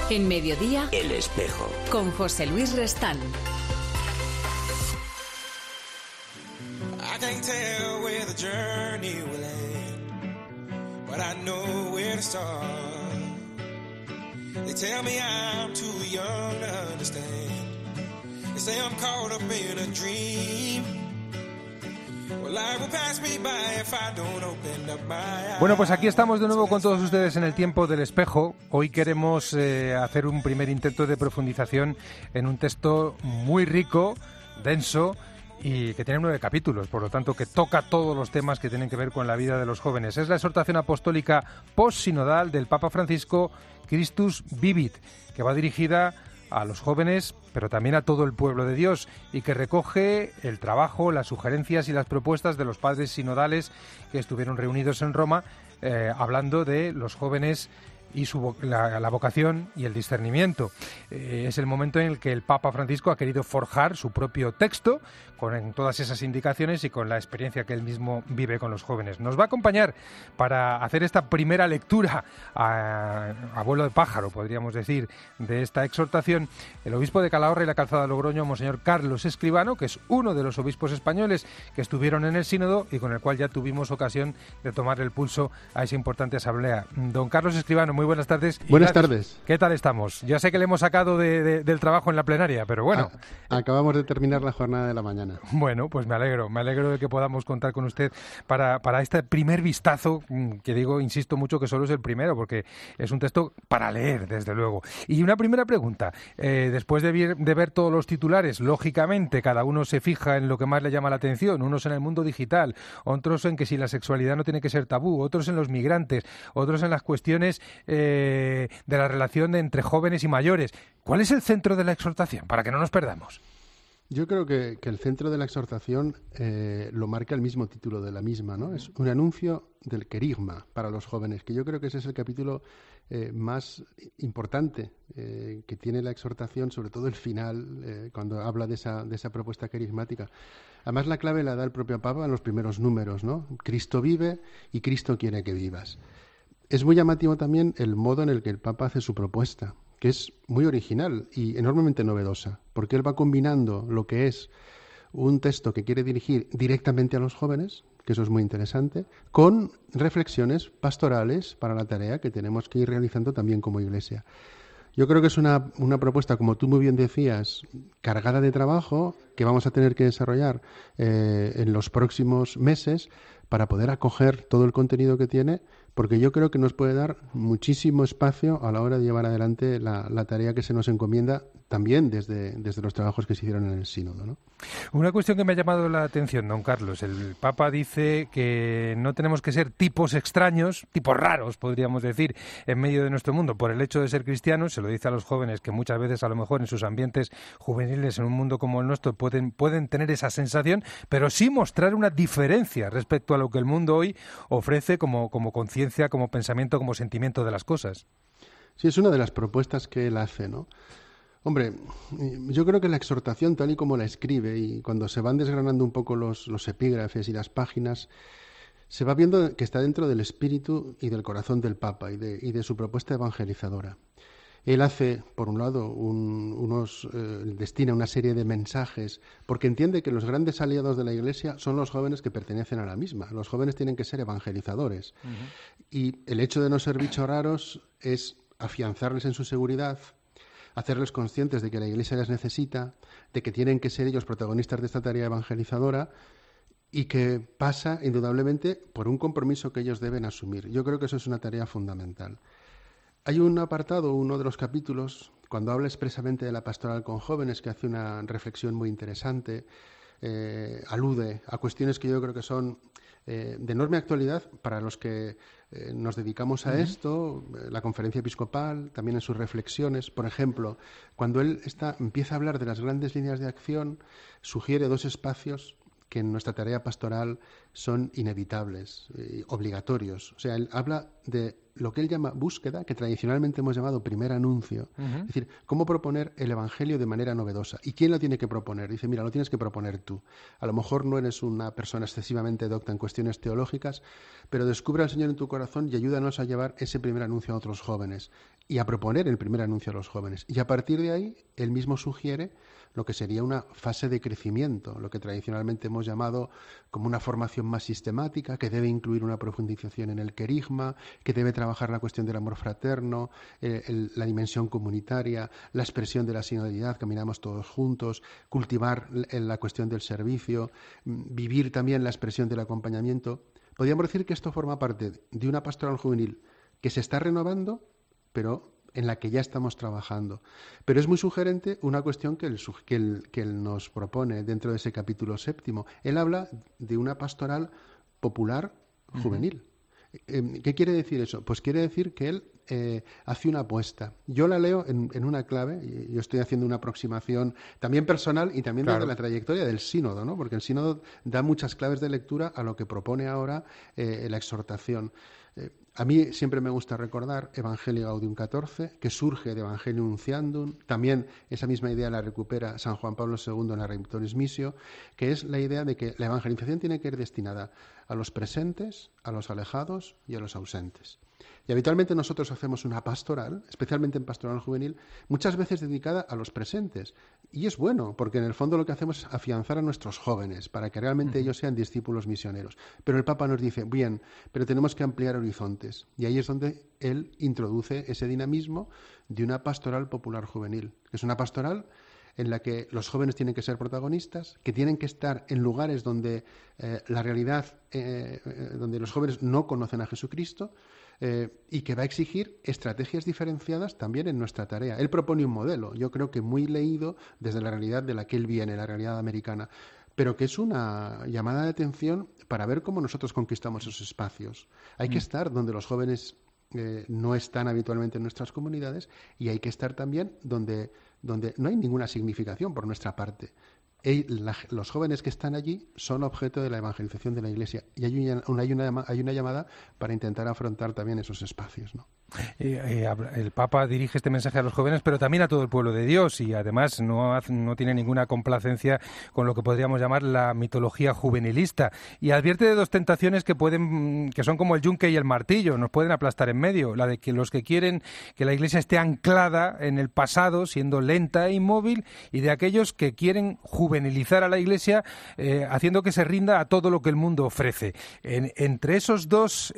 En Mediodía, El Espejo. Con José Luis Restán. I can't tell where the journey will end, but I know where to start. They tell me I'm too young to understand. They say I'm caught up in a dream. Bueno, pues aquí estamos de nuevo con todos ustedes en el tiempo del espejo. Hoy queremos hacer un primer intento de profundización en un texto muy rico, denso y que tiene 9 capítulos, por lo tanto que toca todos los temas que tienen que ver con la vida de los jóvenes. Es la exhortación apostólica post-sinodal del Papa Francisco, Christus Vivit, que va dirigida a los jóvenes, pero también a todo el pueblo de Dios, y que recoge el trabajo, las sugerencias y las propuestas de los padres sinodales que estuvieron reunidos en Roma, hablando de los jóvenes y la vocación y el discernimiento. Es el momento en el que el Papa Francisco ha querido forjar su propio texto con todas esas indicaciones y con la experiencia que él mismo vive con los jóvenes. Nos va a acompañar para hacer esta primera lectura a vuelo de pájaro, podríamos decir, de esta exhortación, el obispo de Calahorra y la Calzada de Logroño, Monseñor Carlos Escribano, que es uno de los obispos españoles que estuvieron en el sínodo y con el cual ya tuvimos ocasión de tomar el pulso a esa importante asamblea. Don Carlos Escribano, muy buenas tardes. Buenas tardes. ¿Qué tal estamos? Ya sé que le hemos sacado del trabajo en la plenaria, pero bueno. Acabamos de terminar la jornada de la mañana. Bueno, pues me alegro de que podamos contar con usted para este primer vistazo, que digo, insisto mucho que solo es el primero, porque es un texto para leer, desde luego. Y una primera pregunta, después de ver todos los titulares, lógicamente cada uno se fija en lo que más le llama la atención, unos en el mundo digital, otros en que si la sexualidad no tiene que ser tabú, otros en los migrantes, otros en las cuestiones de la relación entre jóvenes y mayores. ¿Cuál es el centro de la exhortación, para que no nos perdamos? Yo creo que el centro de la exhortación lo marca el mismo título de la misma, ¿no? Es un anuncio del querigma para los jóvenes, que yo creo que ese es el capítulo más importante que tiene la exhortación, sobre todo el final, cuando habla de esa propuesta querigmática. Además, la clave la da el propio Papa en los primeros números, ¿no? Cristo vive y Cristo quiere que vivas. Es muy llamativo también el modo en el que el Papa hace su propuesta, que es muy original y enormemente novedosa, porque él va combinando lo que es un texto que quiere dirigir directamente a los jóvenes, que eso es muy interesante, con reflexiones pastorales para la tarea que tenemos que ir realizando también como Iglesia. Yo creo que es una propuesta, como tú muy bien decías, cargada de trabajo que vamos a tener que desarrollar en los próximos meses para poder acoger todo el contenido que tiene, porque yo creo que nos puede dar muchísimo espacio a la hora de llevar adelante la tarea que se nos encomienda también desde los trabajos que se hicieron en el sínodo, ¿no? Una cuestión que me ha llamado la atención, don Carlos. El Papa dice que no tenemos que ser tipos extraños, tipos raros, podríamos decir, en medio de nuestro mundo, por el hecho de ser cristianos. Se lo dice a los jóvenes que muchas veces, a lo mejor, en sus ambientes juveniles, en un mundo como el nuestro, pueden tener esa sensación, pero sí mostrar una diferencia respecto a lo que el mundo hoy ofrece como conciencia, como pensamiento, como sentimiento de las cosas. Sí, es una de las propuestas que él hace, ¿no? Hombre, yo creo que la exhortación, tal y como la escribe, y cuando se van desgranando un poco los epígrafes y las páginas, se va viendo que está dentro del espíritu y del corazón del Papa y de su propuesta evangelizadora. Él hace, por un lado, destina una serie de mensajes, porque entiende que los grandes aliados de la Iglesia son los jóvenes que pertenecen a la misma. Los jóvenes tienen que ser evangelizadores. Uh-huh. Y el hecho de no ser bichos raros es afianzarles en su seguridad, hacerles conscientes de que la Iglesia les necesita, de que tienen que ser ellos protagonistas de esta tarea evangelizadora y que pasa, indudablemente, por un compromiso que ellos deben asumir. Yo creo que eso es una tarea fundamental. Hay un apartado, uno de los capítulos, cuando habla expresamente de la pastoral con jóvenes, que hace una reflexión muy interesante, alude a cuestiones que yo creo que son de enorme actualidad para los que nos dedicamos a esto, la conferencia episcopal, también en sus reflexiones. Por ejemplo, cuando él empieza a hablar de las grandes líneas de acción, sugiere 2 espacios que en nuestra tarea pastoral son inevitables, obligatorios. O sea, él habla de lo que él llama búsqueda, que tradicionalmente hemos llamado primer anuncio. Es decir, cómo proponer el Evangelio de manera novedosa. ¿Y quién lo tiene que proponer? Dice, mira, lo tienes que proponer tú. A lo mejor no eres una persona excesivamente docta en cuestiones teológicas, pero descubre al Señor en tu corazón y ayúdanos a llevar ese primer anuncio a otros jóvenes y a proponer el primer anuncio a los jóvenes. Y a partir de ahí, él mismo sugiere lo que sería una fase de crecimiento, lo que tradicionalmente hemos llamado como una formación más sistemática, que debe incluir una profundización en el querigma, que debe trabajar la cuestión del amor fraterno, la dimensión comunitaria, la expresión de la sinodalidad, caminamos todos juntos, cultivar la cuestión del servicio, vivir también la expresión del acompañamiento. Podríamos decir que esto forma parte de una pastoral juvenil que se está renovando, pero en la que ya estamos trabajando. Pero es muy sugerente una cuestión que él nos propone dentro de ese capítulo 7. Él habla de una pastoral popular juvenil. ¿Qué quiere decir eso? Pues quiere decir que él hace una apuesta. Yo la leo en una clave, y yo estoy haciendo una aproximación también personal y también desde la trayectoria del sínodo, ¿no? Porque el sínodo da muchas claves de lectura a lo que propone ahora la exhortación. A mí siempre me gusta recordar Evangelii Gaudium 14, que surge de Evangelium Nunciandum. También esa misma idea la recupera San Juan Pablo II en la Redemptoris Missio, que es la idea de que la evangelización tiene que ir destinada a los presentes, a los alejados y a los ausentes. Y habitualmente nosotros hacemos una pastoral, especialmente en pastoral juvenil, muchas veces dedicada a los presentes. Y es bueno, porque en el fondo lo que hacemos es afianzar a nuestros jóvenes para que realmente ellos sean discípulos misioneros. Pero el Papa nos dice, bien, pero tenemos que ampliar horizontes. Y ahí es donde él introduce ese dinamismo de una pastoral popular juvenil, que es una pastoral en la que los jóvenes tienen que ser protagonistas, que tienen que estar en lugares donde la realidad, donde los jóvenes no conocen a Jesucristo, y que va a exigir estrategias diferenciadas también en nuestra tarea. Él propone un modelo, yo creo que muy leído desde la realidad de la que él viene, la realidad americana, pero que es una llamada de atención para ver cómo nosotros conquistamos esos espacios. Hay que estar donde los jóvenes no están habitualmente en nuestras comunidades, y hay que estar también donde no hay ninguna significación por nuestra parte. Los jóvenes que están allí son objeto de la evangelización de la Iglesia, y hay una llamada para intentar afrontar también esos espacios, ¿no? El Papa dirige este mensaje a los jóvenes, pero también a todo el pueblo de Dios, y además no tiene ninguna complacencia con lo que podríamos llamar la mitología juvenilista, y advierte de dos tentaciones que son como el yunque y el martillo, nos pueden aplastar en medio: la de que los que quieren que la Iglesia esté anclada en el pasado, siendo lenta e inmóvil, y de aquellos que quieren juvenilizar a la Iglesia, haciendo que se rinda a todo lo que el mundo ofrece. Entre esas dos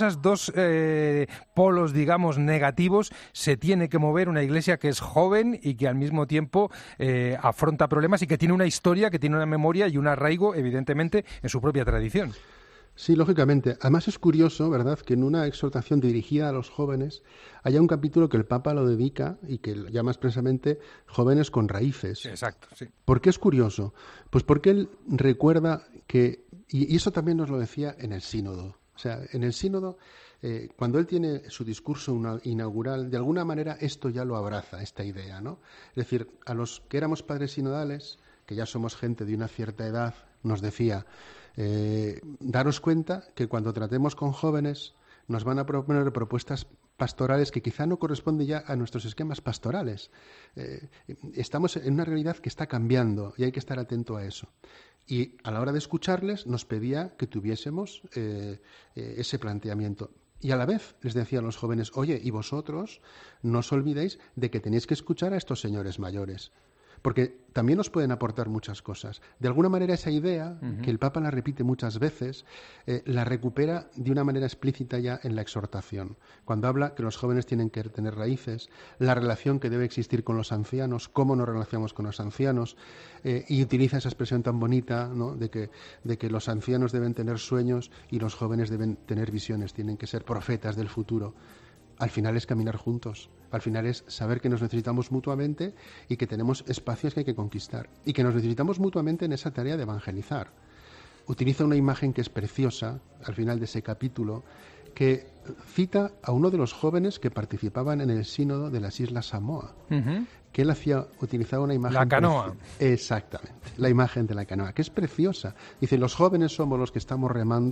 polos, digamos, negativos, se tiene que mover una Iglesia que es joven y que al mismo tiempo afronta problemas y que tiene una historia, que tiene una memoria y un arraigo, evidentemente, en su propia tradición. Sí, lógicamente. Además es curioso, ¿verdad?, que en una exhortación dirigida a los jóvenes haya un capítulo que el Papa lo dedica y que llama expresamente Jóvenes con Raíces. Sí, exacto, sí. ¿Por qué es curioso? Pues porque él recuerda que, y eso también nos lo decía en el sínodo, o sea, en el sínodo, cuando él tiene su discurso inaugural, de alguna manera esto ya lo abraza, esta idea, ¿no? Es decir, a los que éramos padres sinodales, que ya somos gente de una cierta edad, nos decía, daros cuenta que cuando tratemos con jóvenes nos van a proponer propuestas pastorales que quizá no corresponden ya a nuestros esquemas pastorales. Estamos en una realidad que está cambiando y hay que estar atento a eso. Y a la hora de escucharles nos pedía que tuviésemos ese planteamiento. Y a la vez les decía a los jóvenes, oye, y vosotros no os olvidéis de que tenéis que escuchar a estos señores mayores, porque también nos pueden aportar muchas cosas. De alguna manera esa idea, que el Papa la repite muchas veces, la recupera de una manera explícita ya en la exhortación. Cuando habla que los jóvenes tienen que tener raíces, la relación que debe existir con los ancianos, cómo nos relacionamos con los ancianos, y utiliza esa expresión tan bonita, ¿no?, de que los ancianos deben tener sueños y los jóvenes deben tener visiones, tienen que ser profetas del futuro. Al final es caminar juntos, al final es saber que nos necesitamos mutuamente y que tenemos espacios que hay que conquistar y que nos necesitamos mutuamente en esa tarea de evangelizar. Utiliza una imagen que es preciosa al final de ese capítulo, que cita a uno de los jóvenes que participaban en el sínodo de las Islas Samoa, que él utilizaba una imagen... La canoa. Exactamente, la imagen de la canoa, que es preciosa. Dice, los jóvenes somos los que estamos remando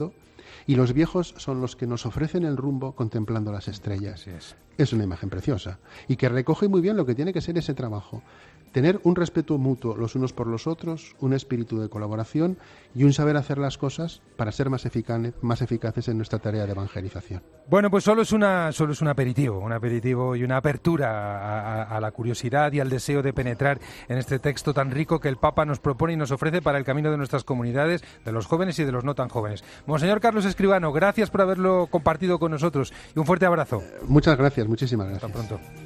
y los viejos son los que nos ofrecen el rumbo contemplando las estrellas. Así es. Es una imagen preciosa y que recoge muy bien lo que tiene que ser ese trabajo. Tener un respeto mutuo los unos por los otros, un espíritu de colaboración y un saber hacer las cosas para ser más eficaces en nuestra tarea de evangelización. Bueno, pues solo es un aperitivo y una apertura a la curiosidad y al deseo de penetrar en este texto tan rico que el Papa nos propone y nos ofrece para el camino de nuestras comunidades, de los jóvenes y de los no tan jóvenes. Monseñor Carlos Escribano, gracias por haberlo compartido con nosotros y un fuerte abrazo. Muchas gracias, muchísimas gracias. Hasta pronto.